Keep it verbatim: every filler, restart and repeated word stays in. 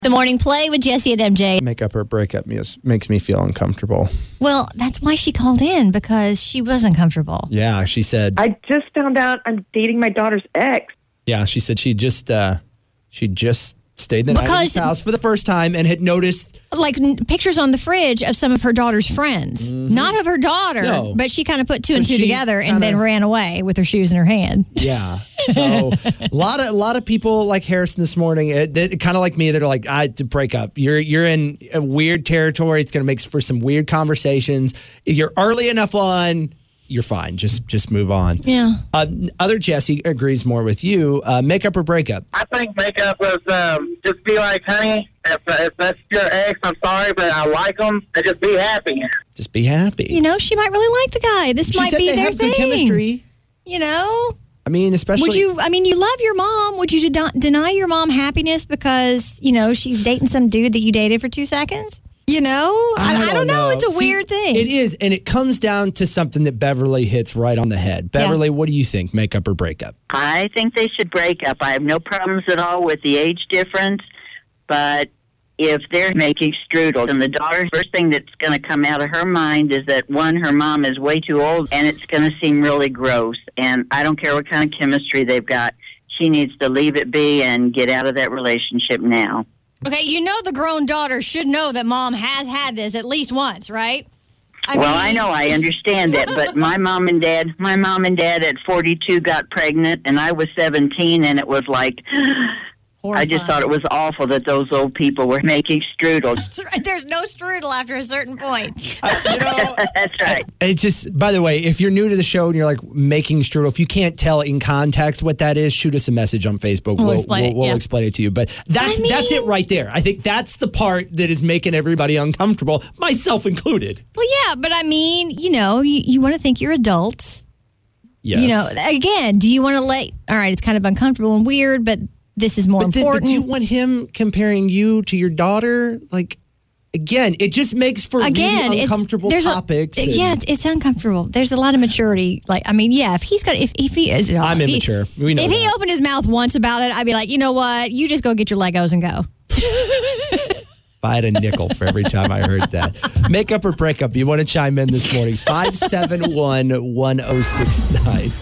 The Morning Play with Jesse and M J. Makeup or breakup makes me feel uncomfortable. Well, that's why she called in, because she was uncomfortable. Yeah, she said... I just found out I'm dating my daughter's ex. Yeah, she said she just uh, she just stayed the night at his house for the first time and had noticed... Like n- pictures on the fridge of some of her daughter's friends. Mm-hmm. Not of her daughter, no. But she kind of put two so and two together kinda, and then ran away with her shoes in her hand. Yeah. So a lot of a lot of people like Harrison this morning, it, it, kind of like me, that are like, I to break up. You're you're in a weird territory. It's going to make for some weird conversations. If you're early enough on, you're fine. Just just move on. Yeah. Uh, other Jesse agrees more with you. Uh, makeup or breakup? I think makeup was um, just be like, honey, if, if that's your ex, I'm sorry, but I like them. And just be happy. Just be happy. You know, she might really like the guy. This she might said be they their have thing. Good chemistry. You know. I mean, especially... Would you, I mean, you love your mom. Would you de- deny your mom happiness because, you know, she's dating some dude that you dated for two seconds? You know? I, I, don't, I don't know. know. It's a See, weird thing. It is, and it comes down to something that Beverly hits right on the head. Beverly, yeah. What do you think, makeup or breakup? I think they should break up. I have no problems at all with the age difference, but if they're making strudel, and the daughter, first thing that's going to come out of her mind is that, one, her mom is way too old, and it's going to seem really gross. And I don't care what kind of chemistry they've got. She needs to leave it be and get out of that relationship now. Okay, you know the grown daughter should know that mom has had this at least once, right? I well, mean... I know, I understand that, but my mom and dad, my mom and dad at forty-two got pregnant, and I was seventeen, and it was like... Horrifying. I just thought it was awful that those old people were making strudel. That's right. There's no strudel after a certain point. Uh, you know, That's right. It's just, by the way, if you're new to the show and you're like making strudel, if you can't tell in context what that is, shoot us a message on Facebook. We'll, we'll, explain, we'll, it, we'll yeah. explain it to you. But that's I mean, that's it right there. I think that's the part that is making everybody uncomfortable, myself included. Well, yeah, but I mean, you know, you, you want to think you're adults. Yes. You know, again, do you want to let, all right, it's kind of uncomfortable and weird, but this is more but then, important. But do you want him comparing you to your daughter? Like, again, it just makes for again, really uncomfortable topics. A, and, yeah, it's, it's uncomfortable. There's a lot of maturity. Like, I mean, yeah, if he's got, if, if he is, I'm if immature. He, we know if that. he opened his mouth once about it, I'd be like, you know what? You just go get your Legos and go. If I had a nickel for every time I heard that. Makeup or breakup? You want to chime in this morning? five seven one, one oh six nine